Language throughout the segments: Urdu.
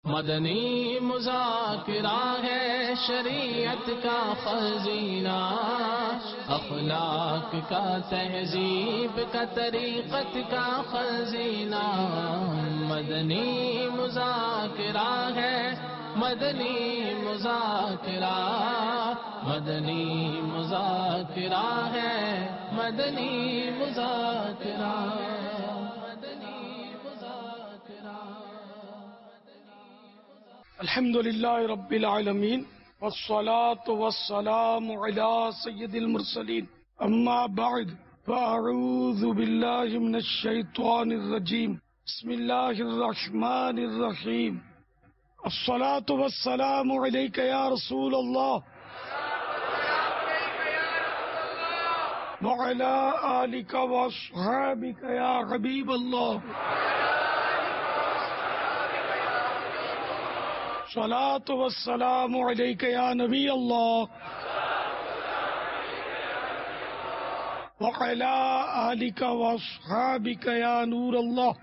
مدنی مذاکرہ ہے شریعت کا خزینہ، اخلاق کا تہذیب کا طریقت کا خزینہ۔ مدنی مذاکرہ ہے، مدنی مذاکرہ، مدنی مذاکرہ ہے، مدنی مذاکرہ۔ الحمد للہ رب العالمین والصلاة والسلام على سید المرسلین، اما بعد فاعوذ باللہ من الشیطان الرجیم، بسم اللہ الرحمن الرحیم۔ الصلاة والسلام علیک یا رسول اللہ وعلی آلک واصحابک یا حبیب اللہ۔ الصلاة والسلام علیک یا نبی اللہ وعلی آلک واصحابک یا نور اللہ۔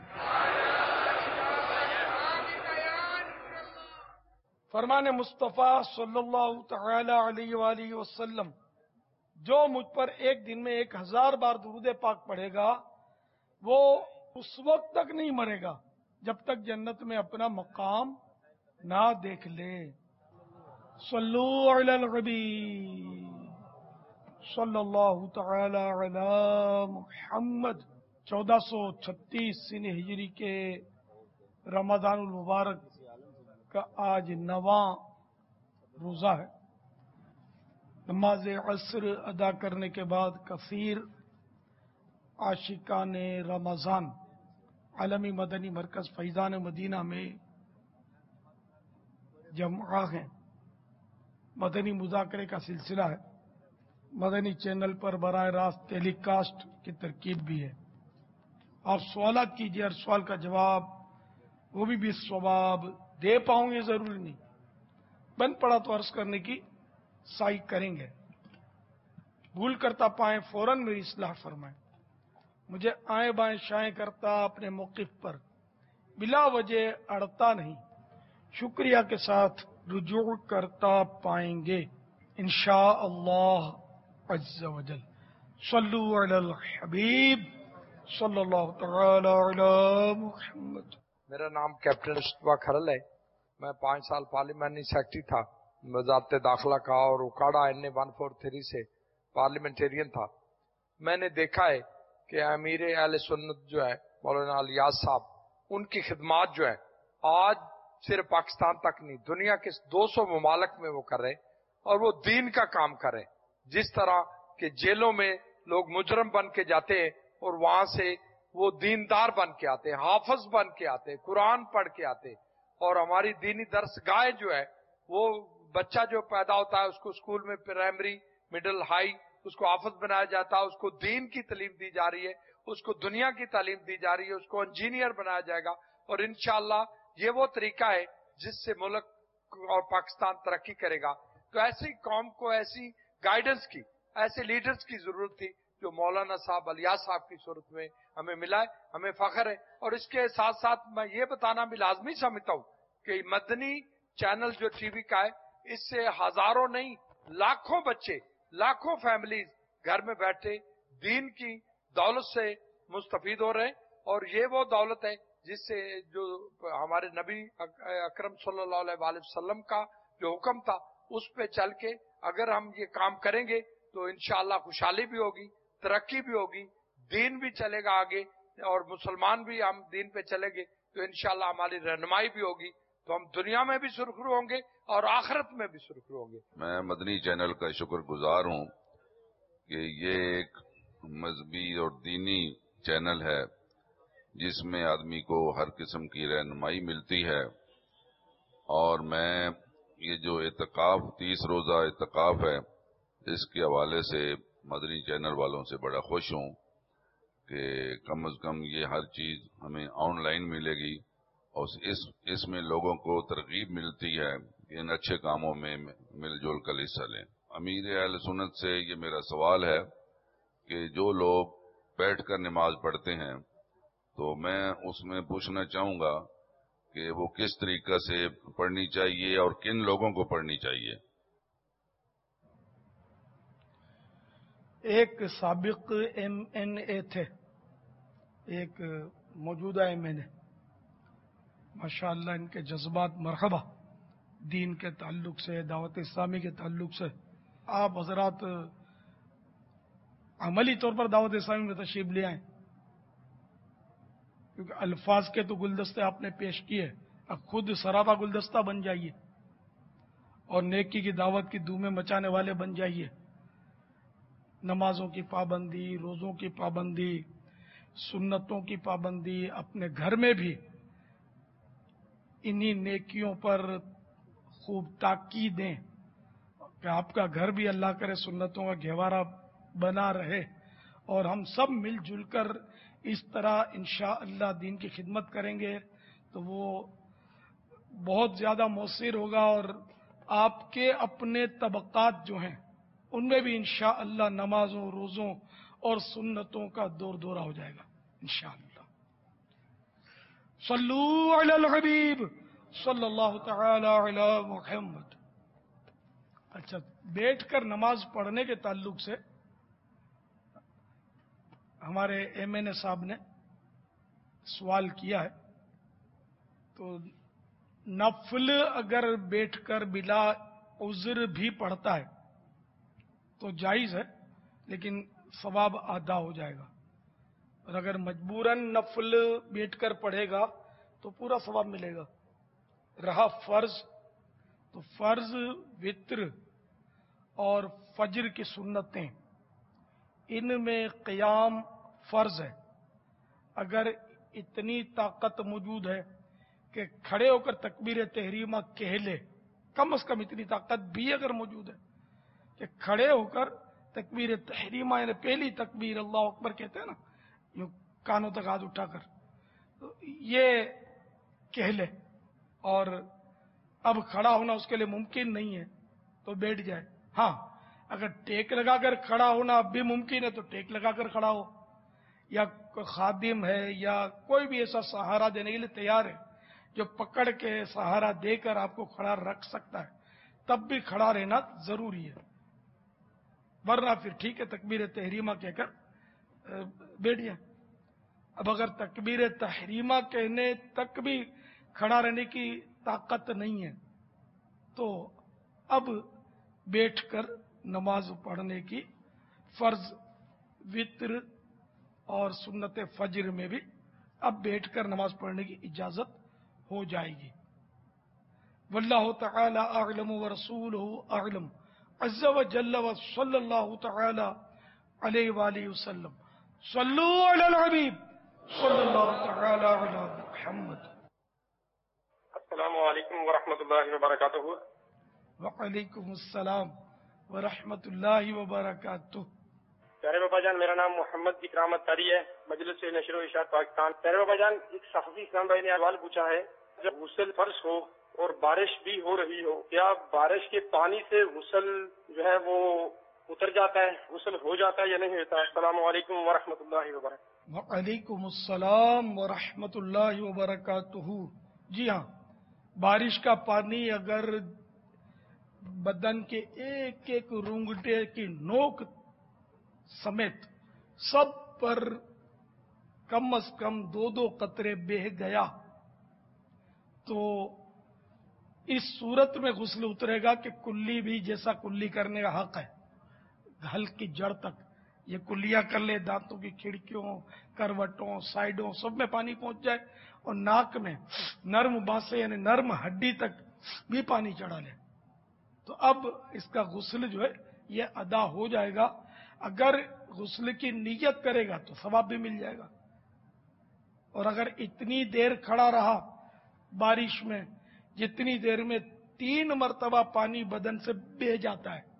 فرمان مصطفیٰ صلی اللہ تعالی علیہ وآلہ وسلم، جو مجھ پر ایک دن میں 1000 بار درود پاک پڑھے گا وہ اس وقت تک نہیں مرے گا جب تک جنت میں اپنا مقام نہ دیکھ لے۔ صلو علی الحبیب صلی اللہ تعالی علی محمد۔ 1436 سن ہجری کے رمضان المبارک کا آج 9واں روزہ ہے۔ نماز عصر ادا کرنے کے بعد کثیر عاشقان رمضان عالمی مدنی مرکز فیضان مدینہ میں جمع ہیں۔ مدنی مذاکرے کا سلسلہ ہے، مدنی چینل پر براہ راست ٹیلی کاسٹ کی ترکیب بھی ہے۔ آپ سوالات کیجیے، ہر سوال کا جواب وہ بھی ثواب دے پاؤں یہ ضروری نہیں، بن پڑا تو عرض کرنے کی سعی کریں گے۔ بھول کرتا پائیں فوراً میری اصلاح فرمائیں، مجھے آئیں بائیں شائیں کرتا اپنے موقف پر بلا وجہ اڑتا نہیں، شکریہ کے ساتھ رجوع کرتا پائیں گے انشاءاللہ عز و جل۔ صلو علی الحبیب صلی اللہ تعالی علی محمد۔ میرا نام کیپٹن اشتبا کھرل ہے۔ میں 5 سال پارلیمانی سیکرٹری تھا وزارت داخلہ کا، اور اکاڑا NA 143 سے پارلیمنٹیرین تھا۔ میں نے دیکھا ہے کہ امیر اہل سنت جو ہے مولانا الیاس صاحب، ان کی خدمات جو ہے آج صرف پاکستان تک نہیں، دنیا کے 200 ممالک میں وہ کر رہے، اور وہ دین کا کام کر رہے۔ جس طرح کہ جیلوں میں لوگ مجرم بن کے جاتے ہیں اور وہاں سے وہ دیندار بن کے آتے ہیں، حافظ بن کے آتے ہیں، قرآن پڑھ کے آتے ہیں۔ اور ہماری دینی درس گاہیں جو ہے، وہ بچہ جو پیدا ہوتا ہے اس کو اسکول میں پرائمری مڈل ہائی اس کو حافظ بنایا جاتا ہے، اس کو دین کی تعلیم دی جا رہی ہے، اس کو دنیا کی تعلیم دی جا رہی ہے، اس کو انجینئر بنایا جائے گا۔ اور انشاءاللہ یہ وہ طریقہ ہے جس سے ملک اور پاکستان ترقی کرے گا۔ تو ایسی قوم کو ایسی گائیڈنس کی، ایسے لیڈرز کی ضرورت تھی جو مولانا صاحب الیاس صاحب کی صورت میں ہمیں ملا ہے، ہمیں فخر ہے۔ اور اس کے ساتھ ساتھ میں یہ بتانا بھی لازمی سمجھتا ہوں کہ مدنی چینل جو ٹی وی کا ہے، اس سے ہزاروں نہیں لاکھوں بچے، لاکھوں فیملیز گھر میں بیٹھے دین کی دولت سے مستفید ہو رہے ہیں۔ اور یہ وہ دولت ہے جس سے جو ہمارے نبی اکرم صلی اللہ علیہ وآلہ وسلم کا جو حکم تھا اس پہ چل کے اگر ہم یہ کام کریں گے تو انشاءاللہ خوشحالی بھی ہوگی، ترقی بھی ہوگی، دین بھی چلے گا آگے، اور مسلمان بھی ہم دین پہ چلیں گے تو انشاءاللہ ہماری رہنمائی بھی ہوگی، تو ہم دنیا میں بھی سرخرو ہوں گے اور آخرت میں بھی سرخرو ہوں گے۔ میں مدنی چینل کا شکر گزار ہوں کہ یہ ایک مذہبی اور دینی چینل ہے جس میں آدمی کو ہر قسم کی رہنمائی ملتی ہے۔ اور میں یہ جو اعتکاف 30 روزہ اعتکاف ہے اس کے حوالے سے مدنی چینل والوں سے بڑا خوش ہوں کہ کم از کم یہ ہر چیز ہمیں آن لائن ملے گی، اور اس میں لوگوں کو ترغیب ملتی ہے کہ ان اچھے کاموں میں مل جل کر حصہ لیں۔ امیر اہل سنت سے یہ میرا سوال ہے کہ جو لوگ بیٹھ کر نماز پڑھتے ہیں تو میں اس میں پوچھنا چاہوں گا کہ وہ کس طریقہ سے پڑھنی چاہیے اور کن لوگوں کو پڑھنی چاہیے؟ ایک سابق MNA تھے، ایک موجودہ MNA، ماشاءاللہ ان کے جذبات مرحبا، دین کے تعلق سے، دعوت اسلامی کے تعلق سے۔ آپ حضرات عملی طور پر دعوت اسلامی میں تشریف لے آئیں، کیونکہ الفاظ کے تو گلدستے آپ نے پیش کیے، اب خود سراپا گلدستہ بن جائیے اور نیکی کی دعوت کی دھومیں مچانے والے بن جائیے۔ نمازوں کی پابندی، روزوں کی پابندی، سنتوں کی پابندی، اپنے گھر میں بھی انہی نیکیوں پر خوب تاکید دیں کہ آپ کا گھر بھی اللہ کرے سنتوں کا گہوارہ بنا رہے، اور ہم سب مل جل کر اس طرح انشاءاللہ دین کی خدمت کریں گے تو وہ بہت زیادہ مؤثر ہوگا، اور آپ کے اپنے طبقات جو ہیں ان میں بھی انشاءاللہ نمازوں، روزوں اور سنتوں کا دور دورہ ہو جائے گا انشاءاللہ۔ صلو علی الحبیب صلی اللہ تعالی علی محمد۔ اچھا، بیٹھ کر نماز پڑھنے کے تعلق سے ہمارے MNA صاحب نے سوال کیا ہے، تو نفل اگر بیٹھ کر بلا عذر بھی پڑھتا ہے تو جائز ہے، لیکن ثواب آدھا ہو جائے گا، اور اگر مجبوراً نفل بیٹھ کر پڑھے گا تو پورا ثواب ملے گا۔ رہا فرض، تو فرض، وتر اور فجر کی سنتیں، ان میں قیام فرض ہے۔ اگر اتنی طاقت موجود ہے کہ کھڑے ہو کر تکبیر تحریمہ کہہ لے، کم از کم اتنی طاقت بھی اگر موجود ہے کہ کھڑے ہو کر تکبیر تحریمہ، یعنی پہلی تکبیر اللہ اکبر کہتے ہیں نا، یوں کانوں تک ہاتھ اٹھا کر، تو یہ کہہ لے، اور اب کھڑا ہونا اس کے لیے ممکن نہیں ہے تو بیٹھ جائے۔ ہاں، اگر ٹیک لگا کر کھڑا ہونا اب بھی ممکن ہے تو ٹیک لگا کر کھڑا ہو، یا کوئی خادم ہے یا کوئی بھی ایسا سہارا دینے کے لیے تیار ہے جو پکڑ کے سہارا دے کر آپ کو کھڑا رکھ سکتا ہے، تب بھی کھڑا رہنا ضروری ہے، ورنہ پھر ٹھیک ہے تکبیر تحریمہ کہہ کر بیٹھ جائے۔ اب اگر تکبیر تحریمہ کہنے تک بھی کھڑا رہنے کی طاقت نہیں ہے تو اب بیٹھ کر نماز پڑھنے کی فرض، وتر اور سنت فجر میں بھی اب بیٹھ کر نماز پڑھنے کی اجازت ہو جائے گی۔ واللہ تعالی اعلم ورسولہ اعلم عز وجل وصلی اللہ تعالی علیہ وآلہ وسلم۔ صلو علی الحبیب صلی اللہ تعالی علی محمد۔ السلام علیکم ورحمۃ اللہ وبرکاتہ۔ وعلیکم السلام ورحمۃ اللہ وبرکاتہ۔ پیارے بابا جان، میرا نام محمد اکرام اتاری ہے، مجلس نشر و اشاعت پاکستان۔ پیارے بابا جان، ایک صحافی اسلام بھائی نے سوال پوچھا ہے، جب غسل فرض ہو اور بارش بھی ہو رہی ہو، کیا بارش کے پانی سے غسل جو ہے وہ اتر جاتا ہے، غسل ہو جاتا ہے یا نہیں ہوتا ہے؟ السلام علیکم ورحمۃ اللہ وبرکاتہ۔ وعلیکم السلام ورحمۃ اللہ وبرکاتہ۔ جی ہاں، بارش کا پانی اگر بدن کے ایک ایک رونگٹے کی نوک سمیت سب پر کم از کم 2 قطرے بہہ گیا تو اس صورت میں غسل اترے گا کہ کلی بھی جیسا کلی کرنے کا حق ہے، ہلک کی جڑ تک یہ کلیاں کر لے، دانتوں کی کھڑکیوں، کروٹوں، سائیڈوں سب میں پانی پہنچ جائے، اور ناک میں نرم بانسے یعنی نرم ہڈی تک بھی پانی چڑھا لے، تو اب اس کا غسل جو ہے یہ ادا ہو جائے گا۔ اگر غسل کی نیت کرے گا تو ثواب بھی مل جائے گا، اور اگر اتنی دیر کھڑا رہا بارش میں جتنی دیر میں 3 مرتبہ پانی بدن سے بہہ جاتا ہے،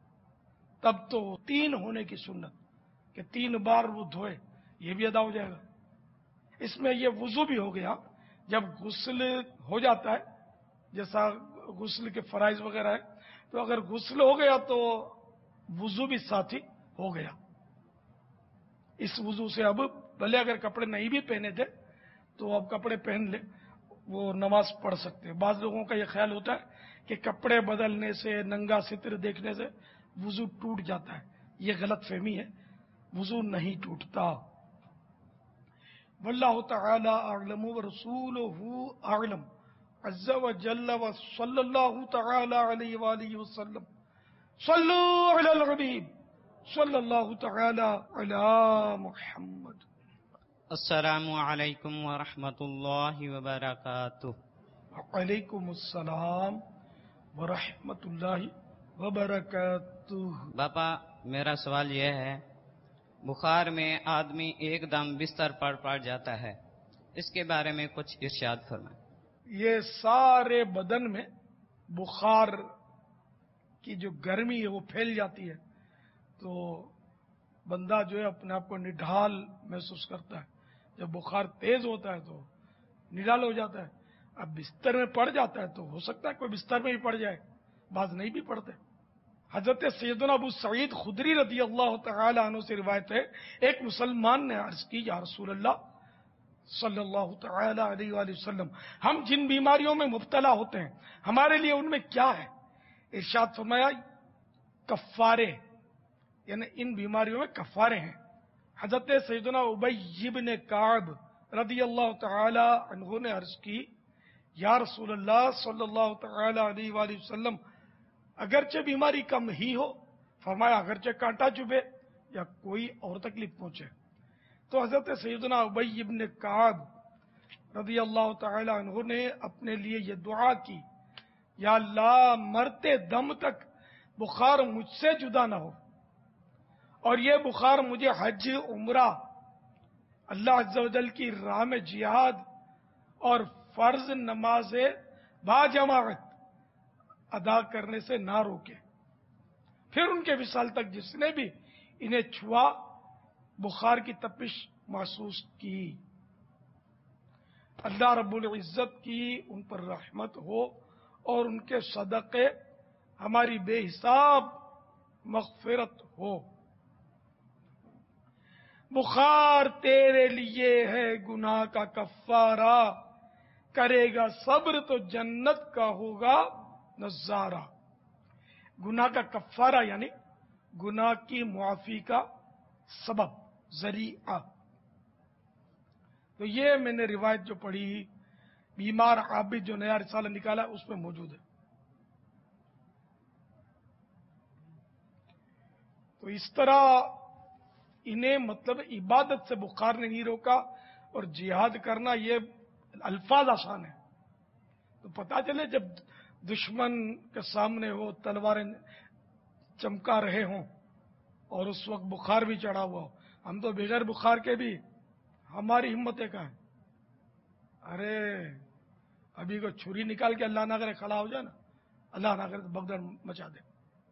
تب تو 3 ہونے کی سنت کہ 3 بار وہ دھوئے، یہ بھی ادا ہو جائے گا۔ اس میں یہ وضو بھی ہو گیا، جب غسل ہو جاتا ہے جیسا غسل کے فرائض وغیرہ ہے، تو اگر غسل ہو گیا تو وضو بھی ساتھی ہو گیا۔ اس وضو سے اب بھلے اگر کپڑے نہیں بھی پہنے تھے تو اب کپڑے پہن لے، وہ نماز پڑھ سکتے ہیں۔ بعض لوگوں کا یہ خیال ہوتا ہے کہ کپڑے بدلنے سے، ننگا ستر دیکھنے سے وضو ٹوٹ جاتا ہے، یہ غلط فہمی ہے، وضو نہیں ٹوٹتا۔ واللہ تعالی اعلم ورسولہ اعلم عز وجل وصلی اللہ تعالی علیہ وآلہ وسلم۔ صلو علی الحبیب صلی اللہ تعالی علی محمد۔ السلام علیکم ورحمۃ اللہ وبرکاتہ۔ وعلیکم السلام ورحمۃ اللہ وبرکاتہ۔ باپا، میرا سوال یہ ہے، بخار میں آدمی ایک دم بستر پر پڑ جاتا ہے، اس کے بارے میں کچھ ارشاد فرمائیں۔ یہ سارے بدن میں بخار کی جو گرمی ہے وہ پھیل جاتی ہے، تو بندہ جو ہے اپنے آپ کو نڈھال محسوس کرتا ہے۔ جب بخار تیز ہوتا ہے تو نڈھال ہو جاتا ہے۔ اب بستر میں پڑ جاتا ہے تو ہو سکتا ہے کوئی بستر میں ہی پڑ جائے، بعض نہیں بھی پڑتے۔ حضرت سیدنا ابو سعید خدری رضی اللہ تعالی عنہ سے روایت ہے، ایک مسلمان نے عرض کی، یا رسول اللہ صلی اللہ تعالی علیہ وآلہ وسلم، ہم جن بیماریوں میں مبتلا ہوتے ہیں ہمارے لیے ان میں کیا ہے؟ ارشاد فرمایا کفارے، یعنی ان بیماریوں میں کفارے ہیں۔ حضرت سیدنا ابی بن کعب رضی اللہ تعالی عنہ نے عرض کی، یا رسول اللہ صلی اللہ تعالی علیہ وآلہ وسلم، اگرچہ بیماری کم ہی ہو، فرمایا اگرچہ کانٹا چبھے یا کوئی اور تکلیف پہنچے۔ تو حضرت سیدنا ابی بن کعب رضی اللہ تعالی عنہ نے اپنے لیے یہ دعا کی، یا اللہ مرتے دم تک بخار مجھ سے جدا نہ ہو، اور یہ بخار مجھے حج، عمرہ، اللہ عز و جل کی راہ میں جہاد اور فرض نماز باجماعت ادا کرنے سے نہ روکے۔ پھر ان کے وصال تک جس نے بھی انہیں چھوا بخار کی تپش محسوس کی، اللہ رب العزت کی ان پر رحمت ہو اور ان کے صدقے ہماری بے حساب مغفرت ہو۔ بخار تیرے لیے ہے گناہ کا کفارہ، کرے گا صبر تو جنت کا ہوگا نظارہ۔ گناہ کا کفارہ یعنی گناہ کی معافی کا سبب، ذریعہ۔ تو یہ میں نے روایت جو پڑھی، بیمار عابد جو نیا رسالہ نکالا اس میں موجود ہے۔ تو اس طرح انہیں مطلب عبادت سے بخار نے نہیں روکا، اور جہاد کرنا یہ الفاظ آسان ہے، تو پتہ چلے جب دشمن کے سامنے ہو، تلواریں چمکا رہے ہوں اور اس وقت بخار بھی چڑھا ہوا ہو، ہم تو بغیر بخار کے بھی ہماری ہمتیں کہاں ہیں؟ ارے ابھی کو چھری نکال کے اللہ نہ کرے کھڑا ہو جائے نا، اللہ نہ کرے تو بگدڑ مچا دے،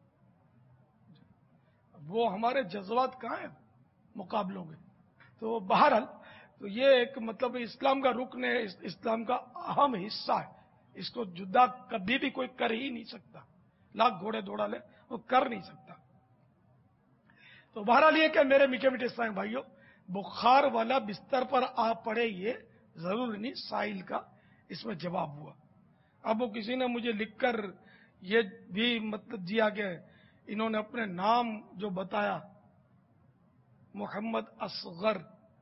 وہ ہمارے جذبات کہاں ہیں مقابلوں میں؟ تو بہرحال تو یہ ایک مطلب اسلام کا رکن ہے، اسلام کا اہم حصہ ہے، اس کو جدا کبھی بھی کوئی کر ہی نہیں سکتا، لاکھ گھوڑے دوڑا لے وہ کر نہیں سکتا۔ تو بہرحال یہ کہ میرے میٹھے میٹھے اسلام بھائیوں، بخار والا بستر پر آ پڑے یہ ضرور نہیں، سائل کا اس میں جواب ہوا۔ اب وہ کسی نے مجھے لکھ کر یہ بھی مطلب دیا کہ انہوں نے اپنے نام جو بتایا محمد اصغر،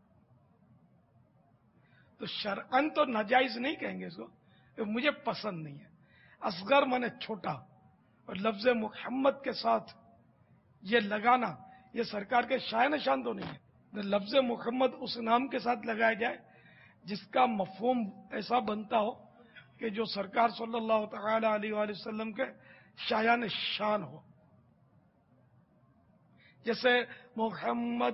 تو شرعن تو ناجائز نہیں کہیں گے اس کو، مجھے پسند نہیں ہے۔ اصغر مانے چھوٹا، اور لفظ محمد کے ساتھ یہ لگانا یہ سرکار کے شائن شان تو نہیں ہے۔ لفظ محمد اس نام کے ساتھ لگایا جائے جس کا مفہوم ایسا بنتا ہو کہ جو سرکار صلی اللہ تعالی علیہ وآلہ وسلم کے شایان شان ہو، جیسے محمد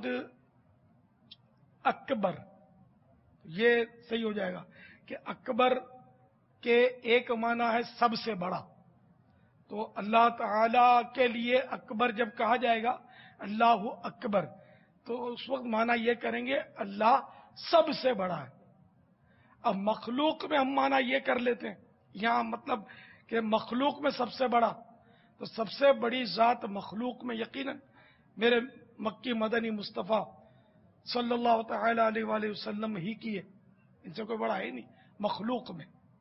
اکبر، یہ صحیح ہو جائے گا کہ اکبر کے ایک معنی ہے سب سے بڑا، تو اللہ تعالی کے لیے اکبر جب کہا جائے گا اللہ اکبر، تو اس وقت معنی یہ کریں گے اللہ سب سے بڑا ہے۔ اب مخلوق میں ہم معنی یہ کر لیتے ہیں یہاں مطلب کہ مخلوق میں سب سے بڑا، تو سب سے بڑی ذات مخلوق میں یقیناً میرے مکی مدنی مصطفیٰ صلی اللہ تعالی علیہ وآلہ وسلم ہی کی ہے، ان سے کوئی بڑا ہے نہیں مخلوق میں۔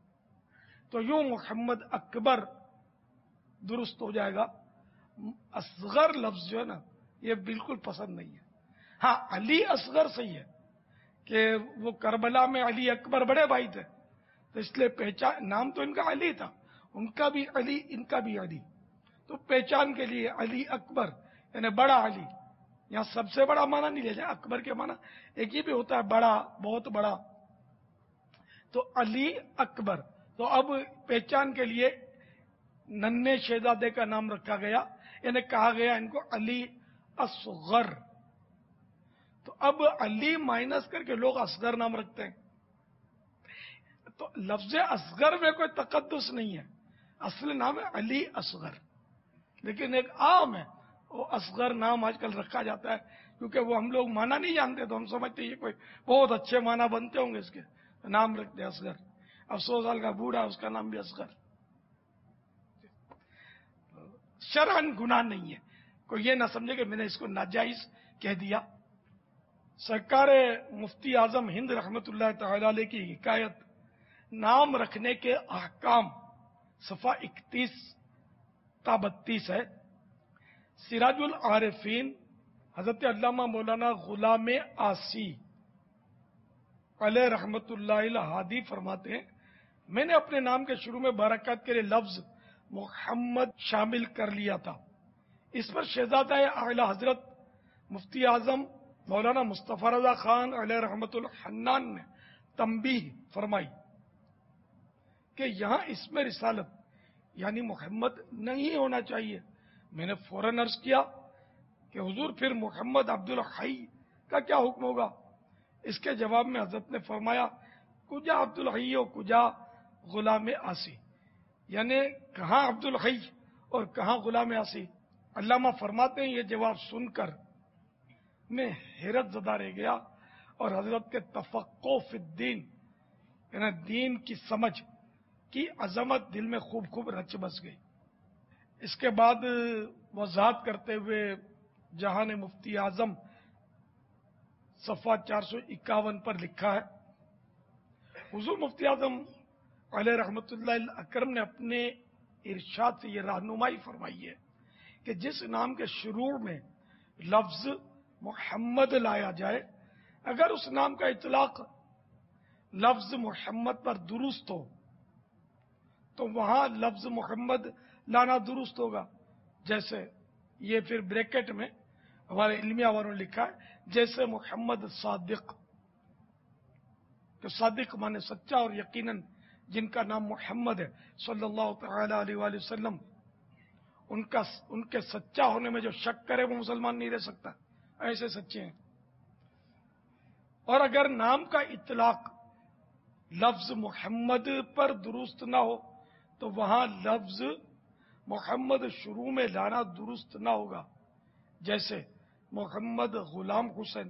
تو یوں محمد اکبر درست ہو جائے گا. اصغر لفظ جو ہے نا یہ بالکل پسند نہیں ہے. ہاں علی اصغر صحیح ہے کہ وہ کربلا میں علی اکبر بڑے بھائی تھے تو اس لیے پہچان نام تو ان کا علی تھا, ان کا بھی علی ان کا بھی علی, تو پہچان کے لیے علی اکبر یعنی بڑا علی. یہاں سب سے بڑا معنی نہیں لے جائے, اکبر کے معنی ایک ہی بھی ہوتا ہے بڑا, بہت بڑا. تو علی اکبر. تو اب پہچان کے لیے ننھے شہزادے کا نام رکھا گیا, یعنی کہا گیا ان کو علی اصغر. تو اب علی مائنس کر کے لوگ اصغر نام رکھتے ہیں. تو لفظ اصغر میں کوئی تقدس نہیں ہے, اصل نام ہے علی اصغر, لیکن ایک عام ہے وہ اصغر نام آج کل رکھا جاتا ہے کیونکہ وہ ہم لوگ معنی نہیں جانتے تو ہم سمجھتے ہیں یہ کوئی بہت اچھے معنی بنتے ہوں گے اس کے, نام رکھتے ہیں اصغر. اب 100 سال کا بوڑھا اس کا نام بھی اصغر. شرعن گناہ نہیں ہے, کوئی یہ نہ سمجھے کہ میں نے اس کو ناجائز کہہ دیا. سرکار مفتی اعظم ہند رحمت اللہ تعالی علیہ کی حکایت نام رکھنے کے احکام صفحہ 31 تا 32 ہے. سراج العارفین حضرت علامہ مولانا غلام آسی علیہ رحمت اللہ الہادی فرماتے ہیں میں نے اپنے نام کے شروع میں برکات کے لیے لفظ محمد شامل کر لیا تھا. اس پر شہزادہ اعلی حضرت مفتی اعظم مولانا مصطفی رضا خان علیہ رحمت الحنان نے تنبیہ فرمائی کہ یہاں اس میں رسالت یعنی محمد نہیں ہونا چاہیے. میں نے فوراً عرض کیا کہ حضور پھر محمد عبد الحی کا کیا حکم ہوگا؟ اس کے جواب میں حضرت نے فرمایا کجا عبد الحی و کجا غلام آسی, یعنی کہاں عبد الحی اور کہاں غلام آسی. علامہ فرماتے ہیں یہ جواب سن کر میں حیرت زدہ رہ گیا اور حضرت کے تفقہ فی الدین یعنی دین کی سمجھ کی عظمت دل میں خوب خوب رچ بس گئی. اس کے بعد وضاحت کرتے ہوئے جہان مفتی اعظم صفحہ 451 پر لکھا ہے حضور مفتی اعظم علیہ رحمت اللہ اکرم نے اپنے ارشاد سے یہ رہنمائی فرمائی ہے کہ جس نام کے شروع میں لفظ محمد لایا جائے اگر اس نام کا اطلاق لفظ محمد پر درست ہو تو وہاں لفظ محمد لانا درست ہوگا. جیسے یہ پھر بریکٹ میں ہمارے علمیہ والوں نے لکھا ہے جیسے محمد صادق, کہ صادق مانے سچا اور یقیناً جن کا نام محمد ہے صلی اللہ تعالی علیہ وآلہ وسلم ان کے سچا ہونے میں جو شک کرے وہ مسلمان نہیں رہ سکتا, ایسے سچے ہیں. اور اگر نام کا اطلاق لفظ محمد پر درست نہ ہو تو وہاں لفظ محمد شروع میں لانا درست نہ ہوگا. جیسے محمد غلام حسین,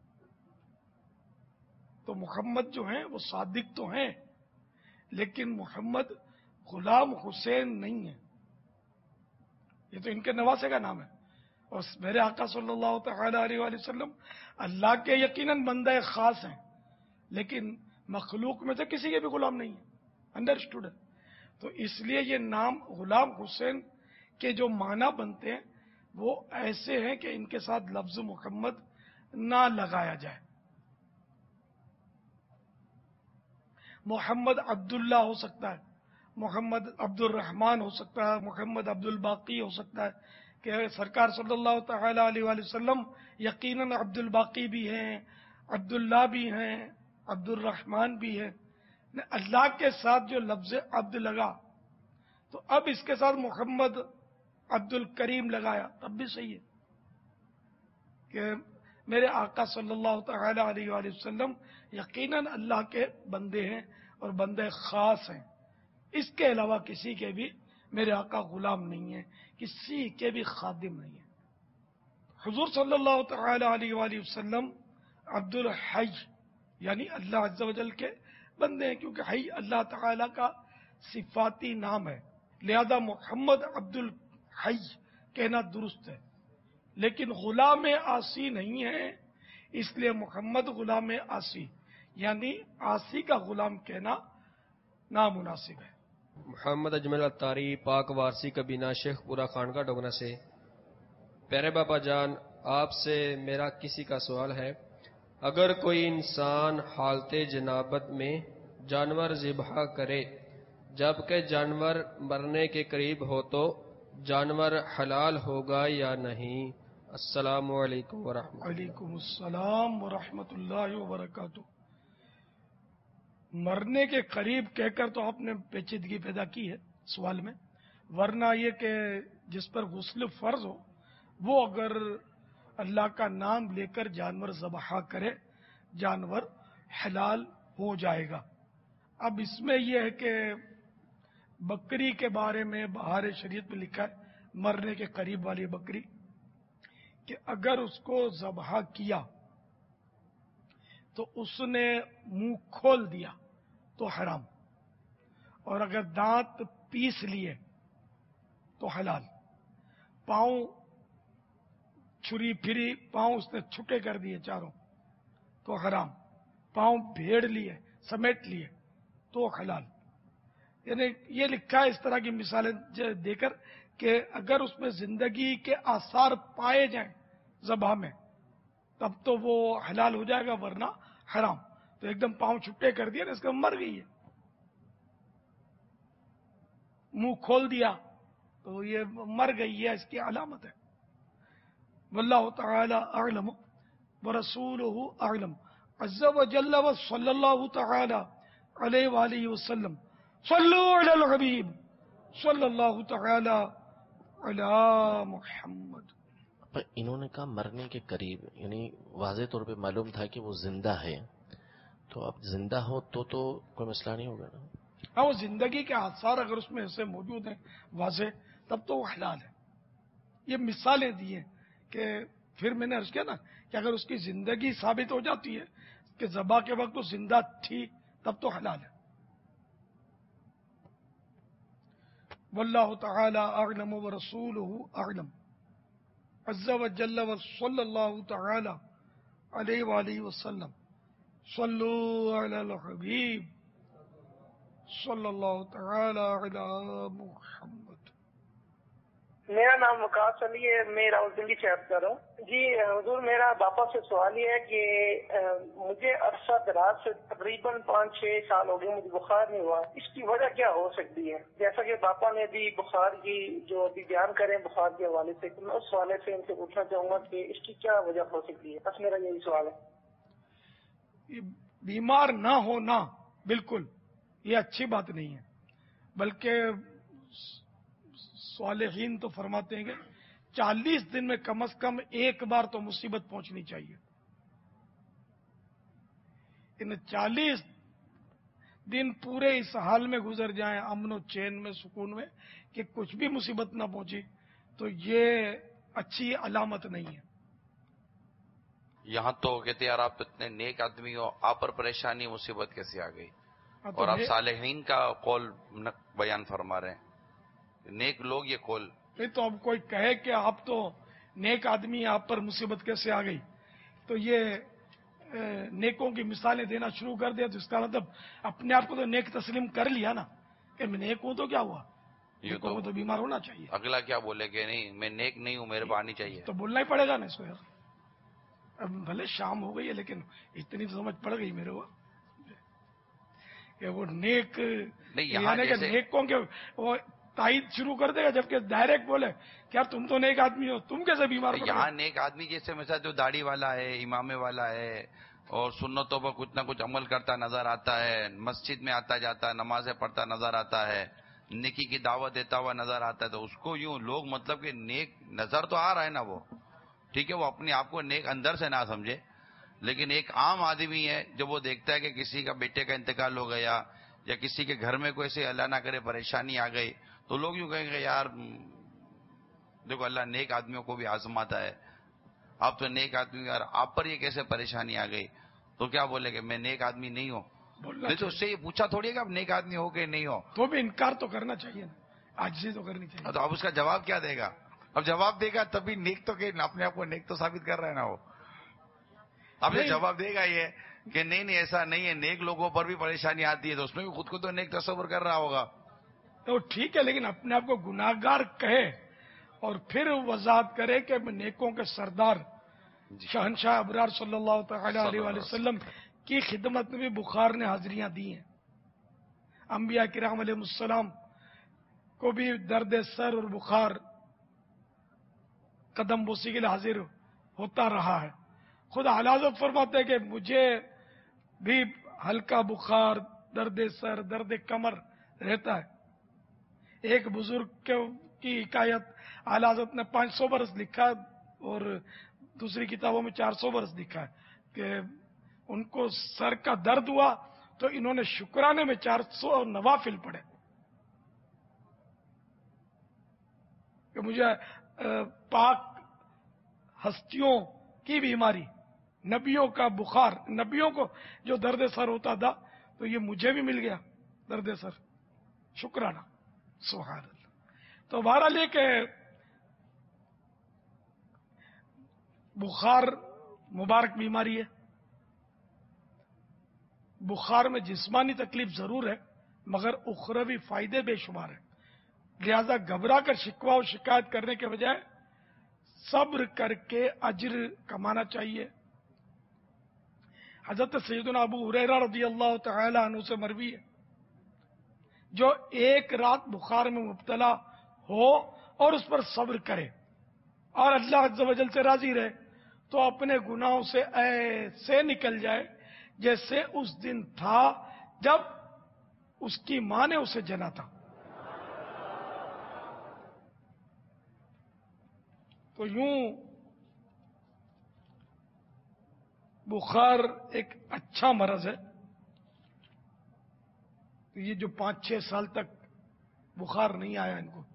تو محمد جو ہیں وہ صادق تو ہیں لیکن محمد غلام حسین نہیں ہے, یہ تو ان کے نواسے کا نام ہے. اور میرے آقا صلی اللہ تعالی علیہ وآلہ وسلم اللہ کے یقیناً بندہ خاص ہیں لیکن مخلوق میں سے کسی کے بھی غلام نہیں ہے, انڈرسٹوڈ ہے. تو اس لیے یہ نام غلام حسین کے جو معنی بنتے ہیں وہ ایسے ہیں کہ ان کے ساتھ لفظ محمد نہ لگایا جائے. محمد عبداللہ ہو سکتا ہے, محمد عبد الرحمن ہو سکتا ہے, محمد عبد الباقی ہو سکتا ہے کہ سرکار صلی اللہ تعالی علیہ وآلہ وسلم یقیناً عبد الباقی بھی ہیں, عبداللہ بھی ہیں, عبد الرحمن بھی ہیں. اللہ کے ساتھ جو لفظ عبد لگا تو اب اس کے ساتھ محمد عبد الکریم لگایا تب بھی صحیح ہے کہ میرے آقا صلی اللہ تعالی علیہ وآلہ وسلم یقیناً اللہ کے بندے ہیں اور بندے خاص ہیں. اس کے علاوہ کسی کے بھی میرے آقا غلام نہیں ہیں, کسی کے بھی خادم نہیں ہیں. حضور صلی اللہ تعالی علیہ وآلہ وسلم عبد الحی یعنی اللہ عز و جل کے بندے ہیں کیونکہ حی اللہ تعالی کا صفاتی نام ہے, لہذا محمد عبد الحی کہنا درست ہے. لیکن غلام آسی نہیں ہے اس لیے محمد غلام آسی یعنی آسی کا غلام کہنا نامناسب ہے. محمد اجمل اتاری پاک وارسی کبینہ شیخ پورہ خانقاہ ڈوگنا سے. پیارے باپا جان، آپ سے میرا کسی کا سوال ہے. اگر کوئی انسان حالت جنابت میں جانور ذبح کرے جبکہ جانور مرنے کے قریب ہو تو جانور حلال ہوگا یا نہیں؟ السلام علیکم ورحمۃ اللہ. وعلیکم السلام ورحمۃ اللہ وبرکاتہ. مرنے کے قریب کہہ کر تو آپ نے پیچیدگی پیدا کی ہے سوال میں، ورنہ یہ کہ جس پر غسل فرض ہو وہ اگر اللہ کا نام لے کر جانور ذبح کرے جانور حلال ہو جائے گا. اب اس میں یہ ہے کہ بکری کے بارے میں بہار شریعت میں لکھا ہے، مرنے کے قریب والی بکری، کہ اگر اس کو ذبح کیا تو اس نے منہ کھول دیا تو حرام، اور اگر دانت پیس لیے تو حلال. پاؤں چھری پھری، پاؤں اس نے چھٹے کر دیے چاروں تو حرام. پاؤں بھیڑ لیے، سمیٹ لیے تو حلال. یعنی یہ لکھا ہے اس طرح کی مثالیں دے کر کہ اگر اس میں زندگی کے آثار پائے جائیں ذبح میں تب تو وہ حلال ہو جائے گا، ورنہ حرام. تو ایک دم پاؤں چھٹے کر دیا نا، اس کا مر گئی ہے. منہ کھول دیا تو یہ مر گئی ہے، اس کی علامت ہے. واللہ تعالی اعلم ورسولہ اعلم عز وجل وصلی اللہ تعالی علیہ وآلہ وسلم. صلو علی الحبیب صلی اللہ تعالی علی محمد. پر انہوں نے کہا مرنے کے قریب، یعنی واضح طور پہ معلوم تھا کہ وہ زندہ ہے، تو اب زندہ ہو تو کوئی مسئلہ نہیں ہوگا نا؟ ہاں، وہ زندگی کے آثار اگر اس میں ایسے موجود ہیں واضح تب تو وہ حلال ہے. یہ مثالیں دی ہیں کہ پھر میں نے عرض کیا نا کہ اگر اس کی زندگی ثابت ہو جاتی ہے کہ ذبح کے وقت وہ زندہ تھی تب تو حلال ہے. واللہ تعالی اعلم ورسولہ اعلم عز وجل وصلی اللہ تعالی علیہ وآلہ وسلم. صلو علی الحبیب صلی اللہ تعالی علی محمد. میرا نام وقاص علی ہے، میں راولپنڈی سے عرض کر رہا ہوں. جی حضور، میرا باپا سے سوال یہ ہے کہ مجھے عرصہ دراز سے تقریباً 5-6 سال ہو گئے مجھے بخار نہیں ہوا. اس کی وجہ کیا ہو سکتی ہے؟ جیسا کہ باپا نے بھی بخار کی جو ابھی بیان کریں بخار کے حوالے سے، میں اس حوالے سے ان سے پوچھنا چاہوں گا کہ اس کی کیا وجہ ہو سکتی ہے. بس میرا یہی سوال ہے. بیمار نہ ہونا بالکل یہ اچھی بات نہیں ہے، بلکہ صالحین تو فرماتے ہیں کہ 40 دن میں کم از کم ایک بار تو مصیبت پہنچنی چاہیے. ان 40 دن پورے اس حال میں گزر جائیں، امن و چین میں، سکون میں، کہ کچھ بھی مصیبت نہ پہنچی، تو یہ اچھی علامت نہیں ہے. یہاں تو کہتے یار آپ اتنے نیک آدمی ہو، آپ پر پریشانی مصیبت کیسے آ گئی؟ اور آپ صالحین کا قول بیان فرما رہے ہیں. نیک لوگ یہ قول نہیں تو اب کوئی کہے کہ آپ تو نیک آدمی، آپ پر مصیبت کیسے آ گئی، تو یہ نیکوں کی مثالیں دینا شروع کر دیا، تو اس کا مطلب اپنے آپ کو تو نیک تسلیم کر لیا نا کہ میں نیک ہوں تو کیا ہوا، نیکوں کو تو بیمار ہونا چاہیے. اگلا کیا بولے کہ نہیں میں نیک نہیں ہوں، میرے پانی چاہیے، تو بولنا ہی پڑے گا نا اس کو. یار اب بھلے شام ہو گئی ہے لیکن اتنی تو سمجھ پڑ گئی میرے کو کہ وہ نیک، یعنی کہ نیکوں کے وہ تائید شروع کر دے گا، جبکہ ڈائریکٹ بولے کہ یار تم تو نیک آدمی ہو، تم کیسے بیمار پڑ گئے؟ یہاں نیک آدمی جیسے مثلا جو داڑھی والا ہے، امامے والا ہے، اور سنتوں پر کچھ نہ کچھ عمل کرتا نظر آتا ہے، مسجد میں آتا جاتا ہے، نمازیں پڑھتا نظر آتا ہے، نیکی کی دعوت دیتا ہوا نظر آتا ہے، تو اس کو یوں لوگ مطلب کہ نیک نظر تو آ رہا ہے نا، وہ ٹھیک ہے، وہ اپنے آپ کو نیک اندر سے نہ سمجھے. لیکن ایک عام آدمی ہے جب وہ دیکھتا ہے کہ کسی کا بیٹے کا انتقال ہو گیا یا کسی کے گھر میں کوئی ایسے اللہ نہ کرے پریشانی آ گئی، تو لوگ یوں کہیں گے یار دیکھو اللہ نیک آدمیوں کو بھی آزماتا ہے، آپ تو نیک آدمی، یار آپ پر یہ کیسے پریشانی آ گئی؟ تو کیا بولے کہ میں نیک آدمی نہیں ہوں؟ نہیں تو اس سے یہ پوچھا تھوڑی کہ آپ نیک آدمی ہو کہ نہیں ہو، تو بھی انکار تو کرنا چاہیے نا، عاجزی تو کرنی چاہیے. تو اب اس کا جواب کیا دے گا؟ اب جواب دے گا تبھی نیک تو کہ اپنے آپ کو نیک تو ثابت کر رہا ہے نا وہ. اب یہ جواب دے گا یہ کہ نہیں ایسا نہیں ہے، نیک لوگوں پر بھی پریشانی آتی ہے، تو اس میں بھی خود کو تو نیک تصور کر رہا ہوگا. تو ٹھیک ہے، لیکن اپنے آپ کو گناہگار کہے اور پھر وضاحت کرے کہ میں نیکوں کے سردار شہنشاہ ابرار صلی اللہ تعالی علیہ وآلہ وسلم کی خدمت میں بھی بخار نے حاضریاں دی ہیں. انبیاء کرام علیہ السلام کو بھی درد سر اور بخار قدم بوسی کے لیے حاضر ہوتا رہا ہے. خود حضرت فرماتے ہیں کہ مجھے بھی ہلکا بخار، درد سر، درد کمر رہتا ہے. ایک بزرگ کی حکایت حضرت نے 500 برس لکھا اور دوسری کتابوں میں 400 برس لکھا ہے کہ ان کو سر کا درد ہوا تو انہوں نے شکرانے میں 400 نوافل پڑھے کہ مجھے پاک ہستیوں کی بیماری، نبیوں کا بخار، نبیوں کو جو درد سر ہوتا تھا تو یہ مجھے بھی مل گیا درد سر. شکرانہ. سبحان اللہ. تو بہرحال یہ کہ بخار مبارک بیماری ہے. بخار میں جسمانی تکلیف ضرور ہے مگر اخروی فائدے بے شمار ہیں. لہذا گھبرا کر شکوہ و شکایت کرنے کے بجائے صبر کر کے اجر کمانا چاہیے. حضرت سیدنا ابو ہریرہ رضی اللہ تعالی عنہ سے مروی ہے جو ایک رات بخار میں مبتلا ہو اور اس پر صبر کرے اور اللہ عز و جل سے راضی رہے تو اپنے گناہوں سے ایسے نکل جائے جیسے اس دن تھا جب اس کی ماں نے اسے جنا تھا. تو یوں بخار ایک اچھا مرض ہے. یہ جو 5-6 سال تک بخار نہیں آیا ان کو،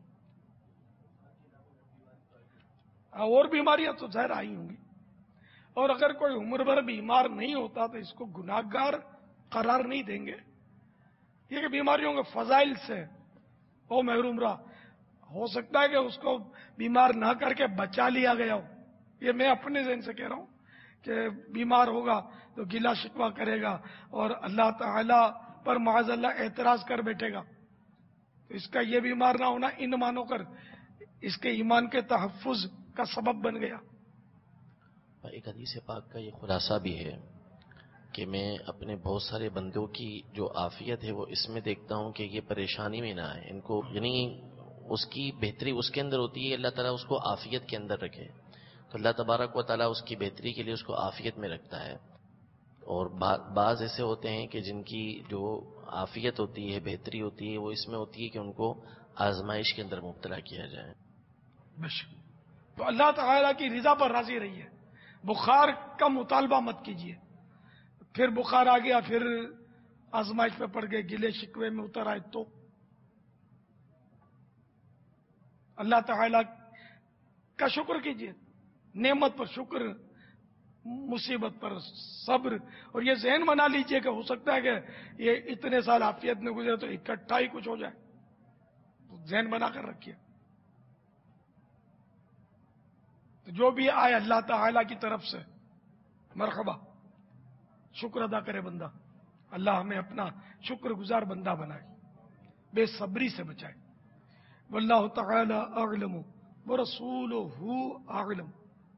اور بیماریاں تو ظاہر آئی ہوں گی. اور اگر کوئی عمر بھر بیمار نہیں ہوتا تو اس کو گناہگار قرار نہیں دیں گے. یہ کہ بیماریوں کے فضائل سے وہ محروم رہا، ہو سکتا ہے کہ اس کو بیمار نہ کر کے بچا لیا گیا ہو. یہ میں اپنے ذہن سے کہہ رہا ہوں کہ بیمار ہوگا تو گلا شکوہ کرے گا اور اللہ تعالی پر معاذ اللہ اعتراض کر بیٹھے گا. تو اس کا یہ بیمار نہ ہونا ان مانو کر اس کے ایمان کے تحفظ کا سبب بن گیا. ایک حدیث پاک کا یہ خلاصہ بھی ہے کہ میں اپنے بہت سارے بندوں کی جو عافیت ہے وہ اس میں دیکھتا ہوں کہ یہ پریشانی میں نہ آئے ان کو، یعنی اس کی بہتری اس کے اندر ہوتی ہے. اللہ تعالیٰ اس کو عافیت کے اندر رکھے تو اللہ تبارک و تعالیٰ اس کی بہتری کے لیے اس کو عافیت میں رکھتا ہے. اور بعض ایسے ہوتے ہیں کہ جن کی جو عافیت ہوتی ہے، بہتری ہوتی ہے، وہ اس میں ہوتی ہے کہ ان کو آزمائش کے اندر مبتلا کیا جائے. تو اللہ تعالیٰ کی رضا پر راضی رہیے. بخار کا مطالبہ مت کیجیے. پھر بخار آ گیا، پھر آزمائش پہ پڑ گئے، گلے شکوے میں اتر آئے تو اللہ تعالیٰ کا شکر کیجیے. نعمت پر شکر، مصیبت پر صبر. اور یہ ذہن بنا لیجئے کہ ہو سکتا ہے کہ یہ اتنے سال عافیت میں گزرے تو اکٹھا ہی کچھ ہو جائے. تو ذہن بنا کر رکھیے. تو جو بھی آئے اللہ تعالیٰ کی طرف سے مرحبا، شکر ادا کرے بندہ. اللہ ہمیں اپنا شکر گزار بندہ بنائے، بے صبری سے بچائے. واللہ تعالی اعلم ورسولہ اعلم.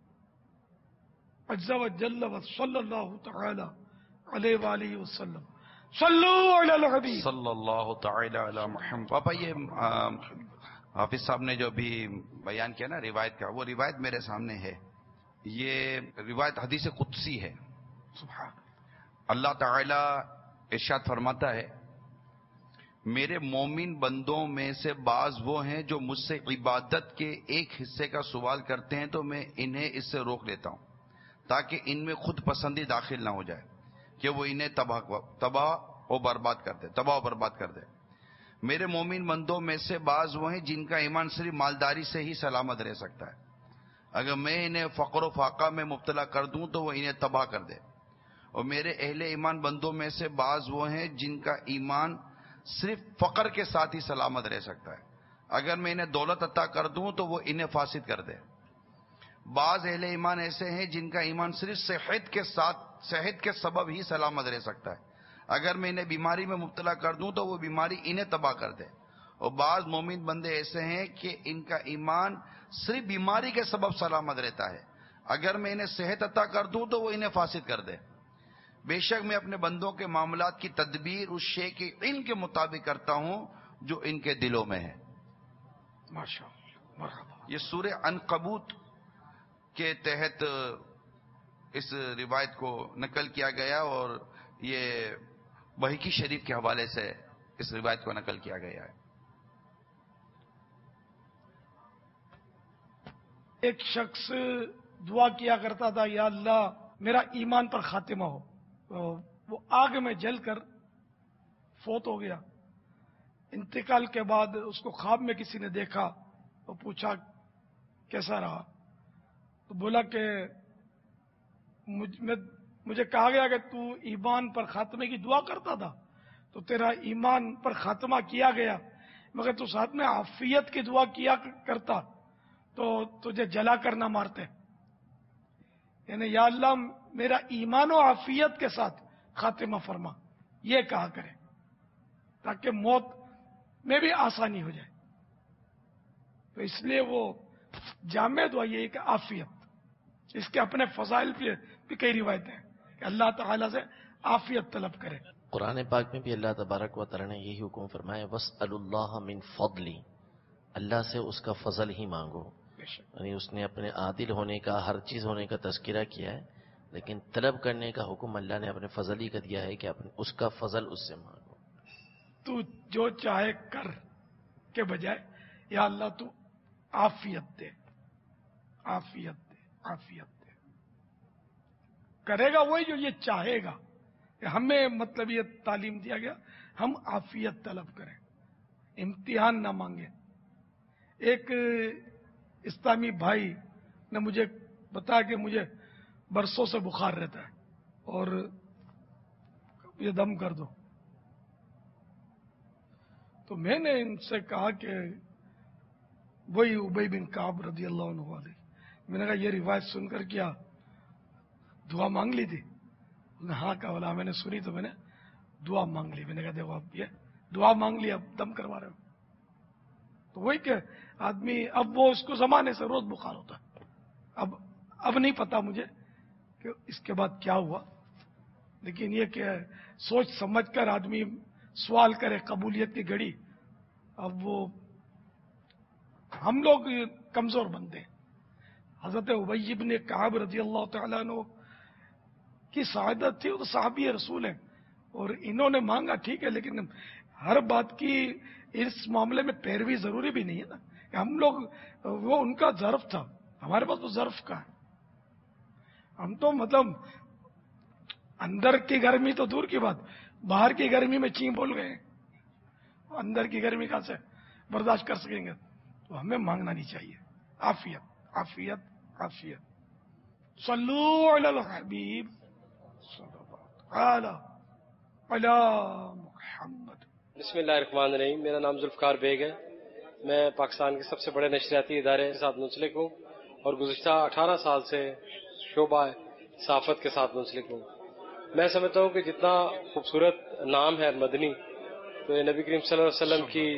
عز وجل وصلی اللہ تعالی علیہ وآلہ وسلم. صلو علی الحبیب صلی اللہ تعالی علی محمد. پاپا یہ حافظ صاحب نے جو بھی بیان کیا نا روایت کا، وہ روایت میرے سامنے ہے. یہ روایت حدیث قدسی ہے. سبحان اللہ تعالی ارشاد فرماتا ہے، میرے مومن بندوں میں سے بعض وہ ہیں جو مجھ سے عبادت کے ایک حصے کا سوال کرتے ہیں تو میں انہیں اس سے روک لیتا ہوں تاکہ ان میں خود پسندی داخل نہ ہو جائے کہ وہ انہیں تباہ و برباد کر دے. میرے مومن بندوں میں سے بعض وہ ہیں جن کا ایمان صرف مالداری سے ہی سلامت رہ سکتا ہے. اگر میں انہیں فقر و فاقہ میں مبتلا کر دوں تو وہ انہیں تباہ کر دے. اور میرے اہل ایمان بندوں میں سے بعض وہ ہیں جن کا ایمان صرف فقر کے ساتھ ہی سلامت رہ سکتا ہے. اگر میں انہیں دولت عطا کر دوں تو وہ انہیں فاسد کر دے. بعض اہل ایمان ایسے ہیں جن کا ایمان صرف صحت کے سبب ہی سلامت رہ سکتا ہے. اگر میں انہیں بیماری میں مبتلا کر دوں تو وہ بیماری انہیں تباہ کر دے. اور بعض مومن بندے ایسے ہیں کہ ان کا ایمان صرف بیماری کے سبب سلامت رہتا ہے، اگر میں انہیں صحت عطا کر دوں تو وہ انہیں فاسد کر دے۔ بے شک میں اپنے بندوں کے معاملات کی تدبیر اس شے کے علم کے مطابق کرتا ہوں جو ان کے دلوں میں ہے۔ ماشاءاللہ، مرحبا۔ یہ سورہ عنکبوت کے تحت اس روایت کو نقل کیا گیا اور یہ بہقی شریف کے حوالے سے اس روایت کو نقل کیا گیا ہے۔ ایک شخص دعا کیا کرتا تھا، یا اللہ میرا ایمان پر خاتمہ ہو، وہ آگ میں جل کر فوت ہو گیا۔ انتقال کے بعد اس کو خواب میں کسی نے دیکھا، وہ پوچھا کیسا رہا، تو بولا کہ مجھے کہا گیا کہ تو ایمان پر خاتمے کی دعا کرتا تھا تو تیرا ایمان پر خاتمہ کیا گیا، مگر تو ساتھ میں عافیت کی دعا کیا کرتا تو تجھے جلا کر نہ مارتے۔ یعنی یا اللہ میرا ایمان و عافیت کے ساتھ خاتمہ فرما، یہ کہا کرے تاکہ موت میں بھی آسانی ہو جائے۔ تو اس لیے وہ جامع دعا یہ کہ عافیت، اس کے اپنے فضائل بھی کئی روایتیں ہیں کہ اللہ تعالیٰ سے عافیت طلب کرے۔ قرآن پاک میں بھی اللہ تبارک و تعالیٰ نے یہی حکم فرمایا، وَاسْأَلُوا اللَّهَ مِنْ فَضْلِ، اللہ سے اس کا فضل ہی مانگو۔ یعنی اس نے اپنے عادل ہونے کا، ہر چیز ہونے کا تذکرہ کیا ہے، لیکن طلب کرنے کا حکم اللہ نے اپنے فضل ہی کا دیا ہے کہ اس کا فضل اس سے مانگو۔ تو جو چاہے کر کے بجائے یا اللہ تو عافیت دے، عافیت دے، عافیت دے۔ کرے گا وہی جو یہ چاہے گا۔ ہمیں مطلب یہ تعلیم دیا گیا ہم عافیت طلب کریں، امتحان نہ مانگیں۔ ایک اسلامی بھائی نے مجھے بتایا کہ مجھے برسوں سے بخار رہتا ہے اور یہ دم کر دو، تو میں نے ان سے کہا کہ وہی ابی بن کعب رضی اللہ عنہ والے، میں نے کہا یہ روایت سن کر کیا دعا مانگ لی تھی؟ ہاں کہا، بولا میں نے سنی تو میں نے دعا مانگ لی۔ میں نے کہا دیکھو اب یہ دعا مانگ لی، اب دم کروا رہے ہو۔ تو وہی کہ آدمی اب وہ اس کو زمانے سے روز بخار ہوتا ہے، اب نہیں پتا مجھے کہ اس کے بعد کیا ہوا، لیکن یہ کہ سوچ سمجھ کر آدمی سوال کرے قبولیت کی گھڑی۔ اب وہ ہم لوگ کمزور بندے ہیں۔ حضرت ابی بن کعب رضی اللہ تعالیٰ عنہ کی سعادت تھی، وہ تو صحابی رسول ہیں، اور انہوں نے مانگا ٹھیک ہے، لیکن ہر بات کی اس معاملے میں پیروی ضروری بھی نہیں ہے نا۔ ہم لوگ وہ ان کا ظرف تھا، ہمارے پاس تو ظرف کا ہے۔ ہم تو مطلب اندر کی گرمی تو دور کی بات، باہر کی گرمی میں چین بول گئے، اندر کی گرمی کہاں سے برداشت کر سکیں گے؟ تو ہمیں مانگنا نہیں چاہیے عافیت، عافیت، عافیت۔ صلو علی الحبیب علی محمد۔ بسم اللہ الرحمن الرحیم۔ میرا نام ذوالفقار بیگ ہے، میں پاکستان کے سب سے بڑے نشریاتی ادارے کے ساتھ منسلک ہوں اور گزشتہ 18 سال سے شعبہ صحافت کے ساتھ منسلک ہوں۔ میں سمجھتا ہوں کہ جتنا خوبصورت نام ہے مدنی، تو یہ نبی کریم صلی اللہ علیہ وسلم کی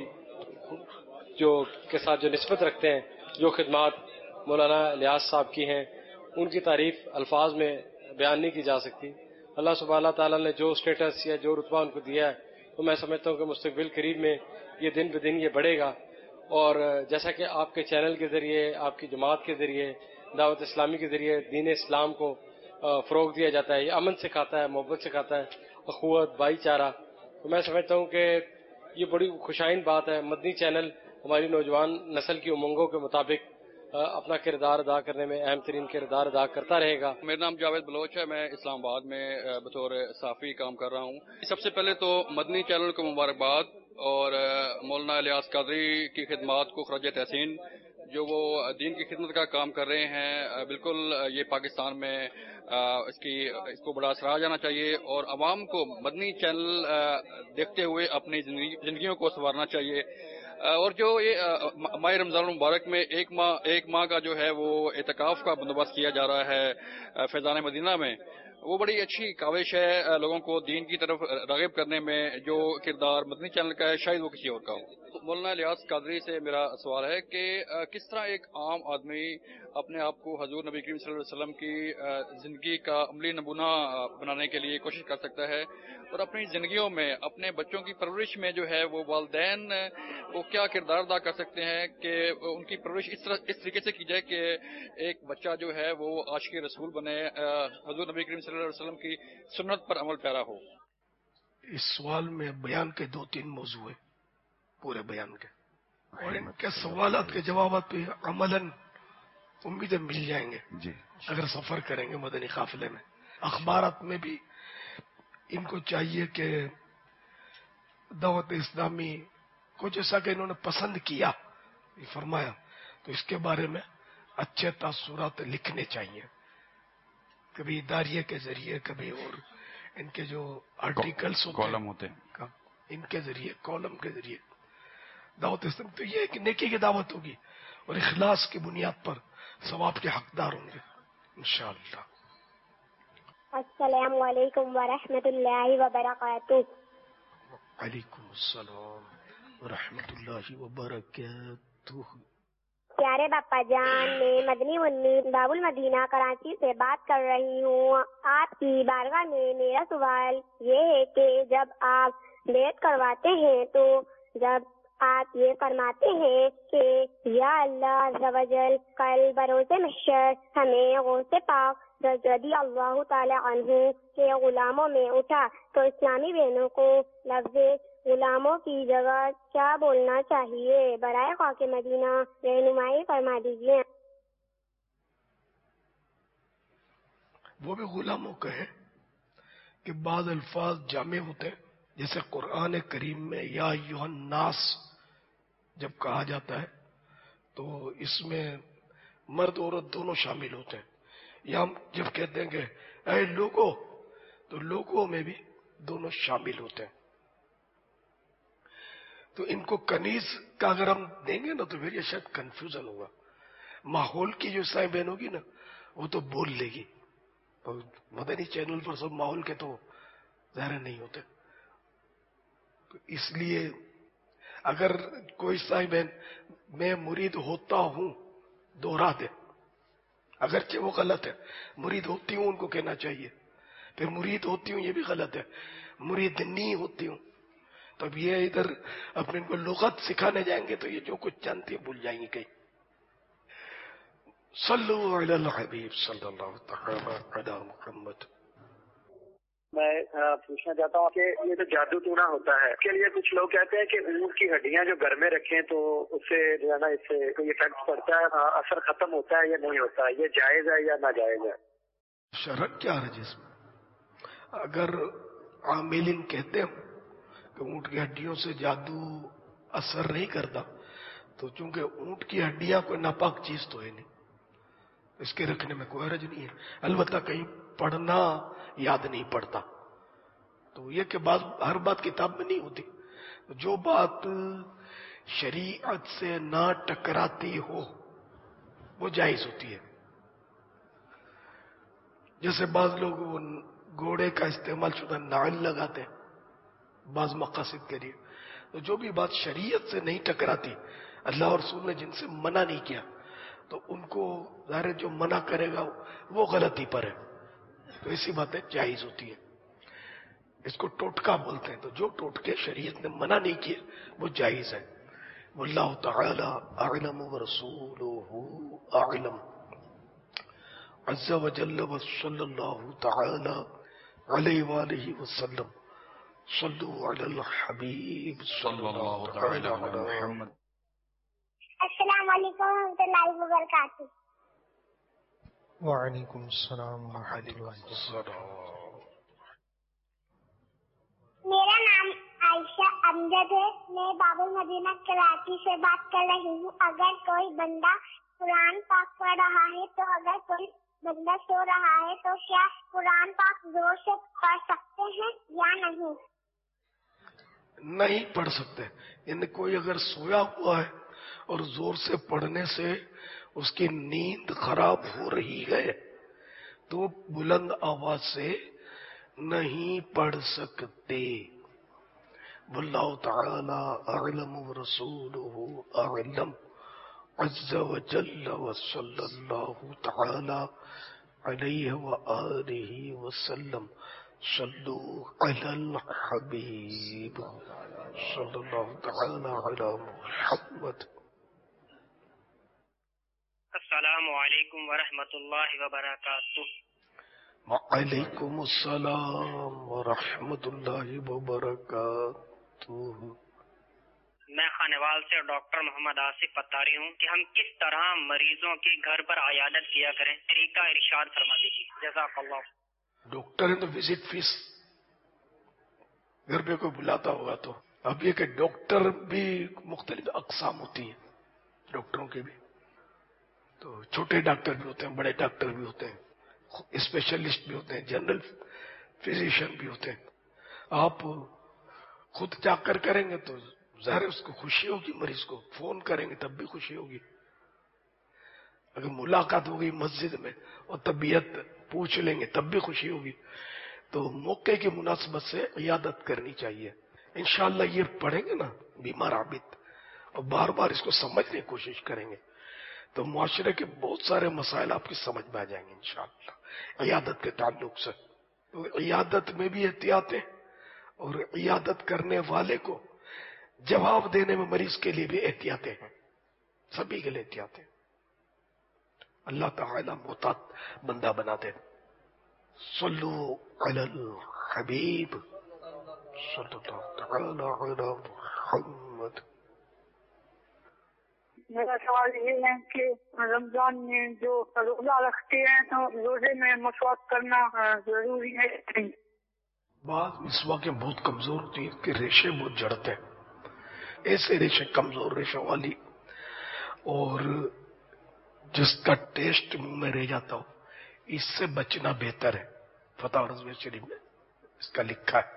کے ساتھ جو نسبت رکھتے ہیں، جو خدمات مولانا الیاس صاحب کی ہیں، ان کی تعریف الفاظ میں بیان نہیں کی جا سکتی۔ اللہ سبحانہ تعالیٰ نے جو اسٹیٹس یا جو رتبہ ان کو دیا ہے، تو میں سمجھتا ہوں کہ مستقبل قریب میں یہ دن بدن یہ بڑھے گا۔ اور جیسا کہ آپ کے چینل کے ذریعے، آپ کی جماعت کے ذریعے، دعوت اسلامی کے ذریعے دین اسلام کو فروغ دیا جاتا ہے، یہ امن سکھاتا ہے، محبت سکھاتا ہے، اخوت، بھائی چارہ، تو میں سمجھتا ہوں کہ یہ بڑی خوشائن بات ہے۔ مدنی چینل ہماری نوجوان نسل کی امنگوں کے مطابق اپنا کردار ادا کرنے میں اہم ترین کردار ادا کرتا رہے گا۔ میرا نام جاوید بلوچ ہے، میں اسلام آباد میں بطور صحافی کام کر رہا ہوں۔ سب سے پہلے تو مدنی چینل کو مبارکباد اور مولانا الیاس قادری کی خدمات کو خراج تحسین، جو وہ دین کی خدمت کا کام کر رہے ہیں۔ بالکل یہ پاکستان میں اس کو بڑا سراہا جانا چاہیے اور عوام کو مدنی چینل دیکھتے ہوئے اپنی زندگیوں کو سنوارنا چاہیے۔ اور جو یہ ماہ رمضان المبارک میں ایک ماہ کا جو ہے وہ اعتکاف کا بندوبست کیا جا رہا ہے فیضان مدینہ میں، وہ بڑی اچھی کاوش ہے لوگوں کو دین کی طرف راغب کرنے میں. جو کردار مدنی چینل کا ہے شاید وہ کسی اور کا ہو. مولانا الیاس قادری سے میرا سوال ہے کہ کس طرح ایک عام آدمی اپنے آپ کو حضور نبی کریم صلی اللہ علیہ وسلم کی زندگی کا عملی نمونہ بنانے کے لیے کوشش کر سکتا ہے، اور اپنی زندگیوں میں اپنے بچوں کی پرورش میں جو ہے وہ والدین وہ کیا کردار ادا کر سکتے ہیں کہ ان کی پرورش اس طریقے سے کی جائے کہ ایک بچہ جو ہے وہ عاشق رسول بنے، حضور نبی کریم صلی اللہ علیہ وسلم کی سنت پر عمل پیرا ہو. اس سوال میں بیان کے 2-3 موضوع ہیں پورے بیان کے، اور ان کے سوالات کے جوابات پہ عملاً امیدیں مل جائیں گے جی اگر سفر کریں گے مدنی قافلے میں. اخبارات میں بھی ان کو چاہیے کہ دعوت اسلامی کو جیسا کہ انہوں نے پسند کیا فرمایا تو اس کے بارے میں اچھے تاثرات لکھنے چاہیے، کبھی اداریے کے ذریعے، کبھی اور ان کے جو آرٹیکلس کالم ہوتے ہیں ان کے ذریعے، کالم کے ذریعے دعوت اسلام. تو یہ ایک نیکی کی دعوت ہوگی اور اخلاص کی بنیاد پر ثواب کے حقدار ہوں گے انشاءاللہ. السلام علیکم ورحمۃ اللہ وبرکاتہ. وعلیکم السلام ورحمۃ اللہ وبرکاتہ. پیارے باپا جان، میں مدنی منی باب المدینہ کراچی سے بات کر رہی ہوں. آپ کی بارگاہ میں میرا سوال یہ ہے کہ جب آپ بیعت کرواتے ہیں تو جب آپ یہ فرماتے ہیں کہ یا اللہ عز و جل کل بروز محشر ہمیں غوث پاک رضی اللہ تعالی عنہ کے غلاموں میں اٹھا، تو اسلامی بہنوں کو لفظ غلاموں کی جگہ کیا بولنا چاہیے؟ برائے خاک مدینہ رہنمائی فرما دیجیے. وہ بھی غلاموں کا ہے کہ بعض الفاظ جامع ہوتے ہیں، جیسے قرآن کریم میں یا ایھا الناس جب کہا جاتا ہے تو اس میں مرد عورت دونوں شامل ہوتے ہیں. یا ہم جب کہتے ہیں کہ اے لوگوں، تو لوگوں میں بھی دونوں شامل ہوتے ہیں. تو ان کو کنیز کا اگر ہم دیں گے نا تو پھر یہ شاید کنفیوژن ہوگا. ماحول کی جو عیسائی بہن ہوگی نا وہ تو بول لے گی. مدنی چینل پر سب ماحول کے تو ظاہر نہیں ہوتے. تو اس لیے اگر کوئی عیسائی بہن میں مرید ہوتا ہوں دوہرا دے، اگرچہ وہ غلط ہے، مرید ہوتی ہوں ان کو کہنا چاہیے. پھر مرید ہوتی ہوں یہ بھی غلط ہے، مرید نہیں ہوتی ہوں. تو اب یہ ادھر اپنے ان کو لغت سکھانے جائیں گے تو یہ جو کچھ جانتی ہے بھول جائیں گے کہیں. صلو علی الحبیب صلی اللہ تعالی علی محمد. میں پوچھنا چاہتا ہوں کہ یہ جو جادو ٹونا ہوتا ہے اس کے لیے کچھ لوگ کہتے ہیں کہ اونٹ کی ہڈیاں جو گھر میں رکھیں تو اس سے جو ہے نا اس سے کوئی افیکٹ پڑتا ہے، اثر ختم ہوتا ہے یا نہیں ہوتا، یہ جائز ہے یا ناجائز ہے؟ شرط کیا ہے جس میں اگر عاملین کہتے ہیں کہ اونٹ کی ہڈیوں سے جادو اثر نہیں کرتا، تو چونکہ اونٹ کی ہڈیاں کوئی ناپاک چیز تو ہے نہیں، اس کے رکھنے میں کوئی حرج نہیں ہے. البتہ کہیں پڑھنا یاد نہیں پڑتا تو یہ کہ ہر بات کتاب میں نہیں ہوتی. جو بات شریعت سے نہ ٹکراتی ہو وہ جائز ہوتی ہے. جیسے بعض لوگ وہ گھوڑے کا استعمال شدہ نعل لگاتے ہیں بعض مقاصد کے لیے، تو جو بھی بات شریعت سے نہیں ٹکراتی، اللہ اور رسول نے جن سے منع نہیں کیا، تو ان کو ظاہر جو منع کرے گا وہ غلطی پر ہے. تو ایسی باتیں جائز ہوتی ہے. اس کو ٹوٹکا بولتے ہیں. تو جو ٹوٹکے شریعت نے منع نہیں کیے وہ جائز ہے. واللہ تعالی اعلم ورسولہ اعلم عز وجل وصلی اللہ تعالی علیہ وآلہ وسلم. صلو علی الحبیب صلی اللہ تعالی علی محمد. السلام علیکم ورحمۃ اللہ وبرکاتہ. وعلیکم السلام ورحمۃ اللہ وبرکاتہ. میرا نام عائشہ امجد ہے. میں باب المدینہ کراچی سے بات کر رہی ہوں. اگر کوئی بندہ قرآن پاک پڑھ رہا ہے تو اگر کوئی بندہ سو رہا ہے تو کیا قرآن پاک زور سے پڑھ سکتے ہیں یا نہیں؟ نہیں پڑھ سکتے. یعنی کوئی اگر سویا ہوا ہے اور زور سے پڑھنے سے اس کی نیند خراب ہو رہی ہے تو بلند آواز سے نہیں پڑھ سکتے. واللہ تعالی اعلم ورسولہ اعلم عز وجل وصلی اللہ تعالی علیہ وآلہ وسلم. صلو علی الحبیب صلی اللہ تعالی علی محمد. السلام علیکم ورحمۃ اللہ وبرکاتہ. وعلیکم السلام ورحمۃ اللہ وبرکاتہ. میں خانوال سے ڈاکٹر محمد آصف پتاری ہوں کہ ہم کس طرح مریضوں کی گھر پر عیادت کیا کریں، طریقہ ارشاد فرما دیجیے. جزاک اللہ. ڈاکٹر ہے تو وزٹ فیس گھر پہ کوئی بلاتا ہوگا تو. اب یہ کہ ڈاکٹر بھی مختلف اقسام ہوتی ہیں ڈاکٹروں کے بھی. تو چھوٹے ڈاکٹر بھی ہوتے ہیں، بڑے ڈاکٹر بھی ہوتے ہیں، اسپیشلسٹ بھی ہوتے ہیں، جنرل فزیشین بھی ہوتے ہیں. آپ خود جا کر کریں گے تو ظاہر اس کو خوشی ہوگی، مریض کو فون کریں گے تب بھی خوشی ہوگی. اگر ملاقات ہوگی مسجد میں اور طبیعت پوچھ لیں گے تب بھی خوشی ہوگی. تو موقع کی مناسبت سے عیادت کرنی چاہیے. انشاءاللہ یہ پڑھیں گے نا بیمار عابد اور بار بار اس کو سمجھنے کی کوشش کریں گے تو معاشرے کے بہت سارے مسائل آپ کی سمجھ میں آ جائیں گے انشاءاللہ عیادت کے تعلق سے. تو عیادت میں بھی احتیاطیں اور عیادت کرنے والے کو جواب دینے میں مریض کے لیے بھی احتیاطیں ہیں، سبھی کے لیے احتیاطیں. اللہ تعالی محتاط بندہ بنا دے. صلو علی الحبیب صلی اللہ تعالی علی محمد. میرا سوال یہ ہے کہ رمضان میں جو روزہ رکھتے ہیں تو روزے میں مسواک کرنا ضروری ہے. بعض مسواکیں بہت کمزور ہوتی ہیں کہ ریشے بہت جڑتے ہیں. ایسے ریشے کمزور ریشوں والی اور جس کا ٹیسٹ منہ میں رہ جاتا ہو اس سے بچنا بہتر ہے. فتح رضویہ شریف میں اس کا لکھا ہے.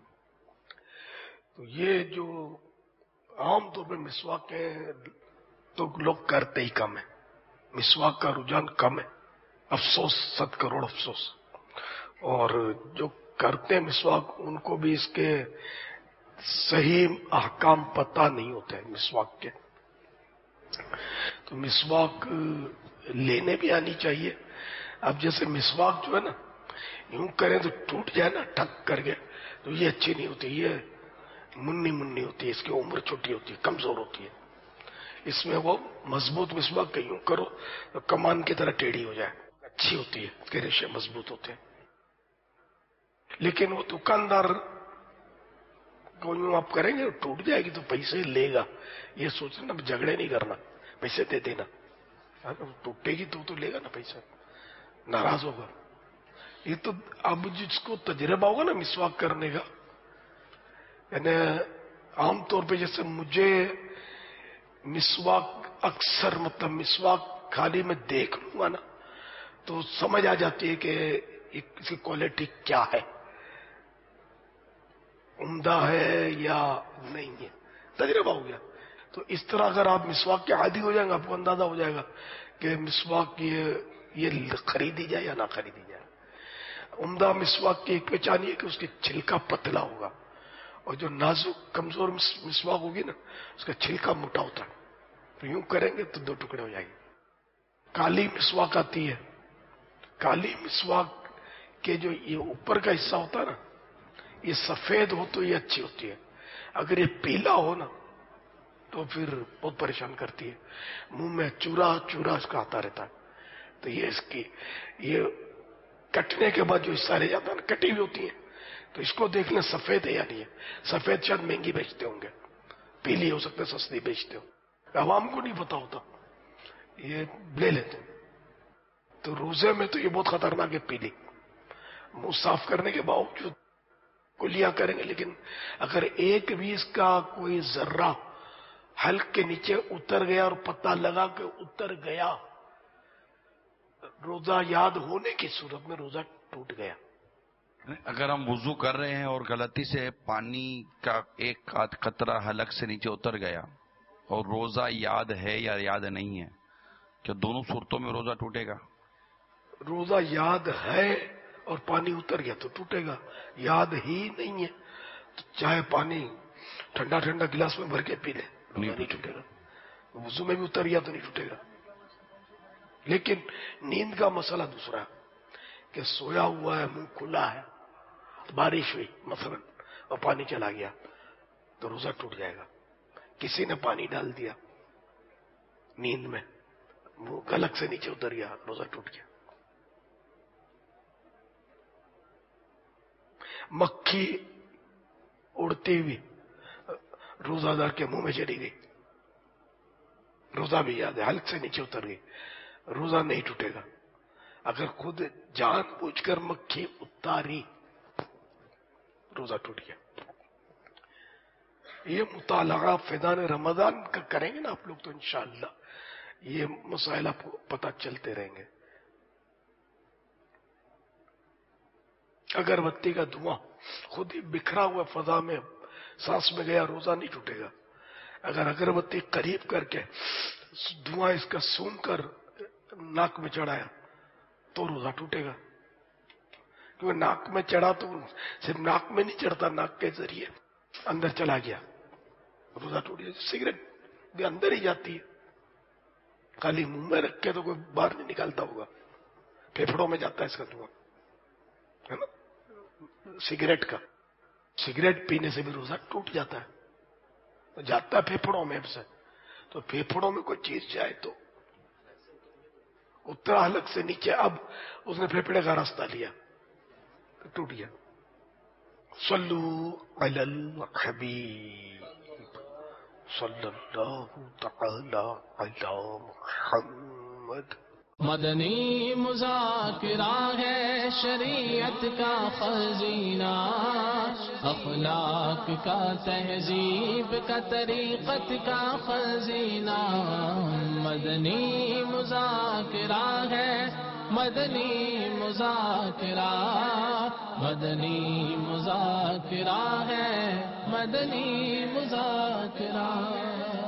تو یہ جو عام طور پہ مسواکیں تو لوگ کرتے ہی کم ہے، مسواک کا رجحان کم ہے. افسوس، 7 کروڑ افسوس. اور جو کرتے ہیں مسواک ان کو بھی اس کے صحیح احکام پتہ نہیں ہوتے ہیں مسواک کے. تو مسواک لینے بھی آنی چاہیے. اب جیسے مسواک جو ہے نا یوں کریں تو ٹوٹ جائے نا ٹھک کر کے تو یہ اچھی نہیں ہوتی، یہ منی ہوتی ہے، اس کی عمر چھوٹی ہوتی ہے، کمزور ہوتی ہے. اس میں وہ مضبوط مسواک کہ یوں کرو تو کمان کی طرح ٹیڑھی ہو جائے، اچھی ہوتی ہے، اس کے ریشے مضبوط ہوتے ہیں. لیکن وہ دکاندار کو یوں آپ کریں گے ٹوٹ جائے گی تو پیسے لے گا، یہ سوچنا جھگڑے نہیں کرنا، پیسے دے دینا. ٹوٹے گی تو لے گا نا پیسہ، ناراض ہوگا. یہ تو اب جس کو تجربہ ہوگا نا مسواک کرنے کا، یعنی عام طور پہ جیسے مجھے مسواک اکثر مطلب مسواک خالی میں دیکھ لوں گا نا تو سمجھ آ جاتی ہے کہ اس کی کوالٹی کیا ہے، عمدہ ہے یا نہیں ہے، تجربہ ہو گیا. تو اس طرح اگر آپ مسواک کے عادی ہو جائیں گے آپ کو اندازہ ہو جائے گا کہ مسواک یہ خریدی جائے یا نہ خریدی جائے. عمدہ مسواک کی ایک پہچان یہ کہ اس کی چھلکا پتلا ہوگا اور جو نازک کمزور مسواک ہوگی نا اس کا چھلکا موٹا ہوتا ہے. تو یوں کریں گے تو 2 ٹکڑے ہو جائیں گے. کالی مسواک آتی ہے، کالی مسواک کے جو یہ اوپر کا حصہ ہوتا ہے نا یہ سفید ہو تو یہ اچھی ہوتی ہے، اگر یہ پیلا ہو نا تو پھر بہت پریشان کرتی ہے، منہ میں چورا اس کا آتا رہتا ہے. تو یہ اس کی یہ کٹنے کے بعد جو حصہ رہ جاتا ہے نا کٹی ہوئی ہوتی ہے تو اس کو دیکھ لیں سفید ہے یا نہیں ہے. سفید شاید مہنگی بیچتے ہوں گے، پیلی ہو سکتا ہے سستی بیچتے ہو، عوام کو نہیں پتا ہوتا یہ لے لیتے. تو روزے میں تو یہ بہت خطرناک ہے پیلی. منہ صاف کرنے کے باوجود کلیا کریں گے لیکن اگر ایک بھی اس کا کوئی ذرہ حلق کے نیچے اتر گیا اور پتہ لگا کہ اتر گیا روزہ یاد ہونے کی صورت میں روزہ ٹوٹ گیا. اگر ہم وضو کر رہے ہیں اور غلطی سے پانی کا ایک قطرہ حلق سے نیچے اتر گیا اور روزہ یاد ہے یا یاد نہیں ہے، کیا دونوں صورتوں میں روزہ ٹوٹے گا؟ روزہ یاد ہے اور پانی اتر گیا تو ٹوٹے گا، یاد ہی نہیں ہے تو چاہے پانی ٹھنڈا ٹھنڈا گلاس میں بھر کے پی لے، روزہ نہیں ٹوٹے گا. وضو میں بھی اتر گیا تو نہیں ٹوٹے گا. لیکن نیند کا مسئلہ دوسرا کہ سویا ہوا ہے، منہ کھلا ہے، بارش ہوئی مثلا اور پانی چلا گیا تو روزہ ٹوٹ جائے گا. کسی نے پانی ڈال دیا نیند میں، منہ گلک سے نیچے اتر گیا، روزہ ٹوٹ گیا. مکھی اڑتی ہوئی روزہ دار کے منہ میں چلی گئی، روزہ بھی یاد ہے، حلق سے نیچے اتر گئی، روزہ نہیں ٹوٹے گا. اگر خود جان بوجھ کر مکھی اتاری روزہ ٹوٹ گیا. یہ مطالعہ فیضان رمضان کا کریں گے نا آپ لوگ تو انشاءاللہ یہ مسائل آپ کو پتہ چلتے رہیں گے. اگربتی کا دھواں خود ہی بکھرا ہوا فضا میں سانس میں گیا، روزہ نہیں ٹوٹے گا. اگر اگربتی قریب کر کے دھواں اس کا سونگ کر ناک میں چڑھایا تو روزہ ٹوٹے گا. کیونکہ ناک میں چڑھا تو صرف ناک میں نہیں چڑھتا، ناک کے ذریعے اندر چلا گیا، روزہ ٹوٹ گیا. سگریٹ بھی اندر ہی جاتی ہے، خالی منہ میں رکھ کے تو کوئی باہر نہیں نکالتا ہوگا، پھیپھڑوں میں جاتا ہے اس کا دھواں، ہے نا. سگریٹ کا، سگریٹ پینے سے بھی روزہ ٹوٹ جاتا ہے، جاتا ہے پھیپھڑوں میں سے. تو پھیپھڑوں میں کوئی چیز جائے تو اترا حلق سے نیچے، اب اس نے پھیپھڑے کا راستہ لیا تو ٹوٹ گیا. صلو علی الحبیب صلی اللہ تعالی علی محمد. مدنی مذاکرہ ہے شریعت کا خزینہ، اخلاق کا، تہذیب کا، طریقت کا خزینہ. مدنی مذاکرہ ہے، مدنی مذاکرہ، مدنی مذاکرہ ہے، مدنی مذاکرہ.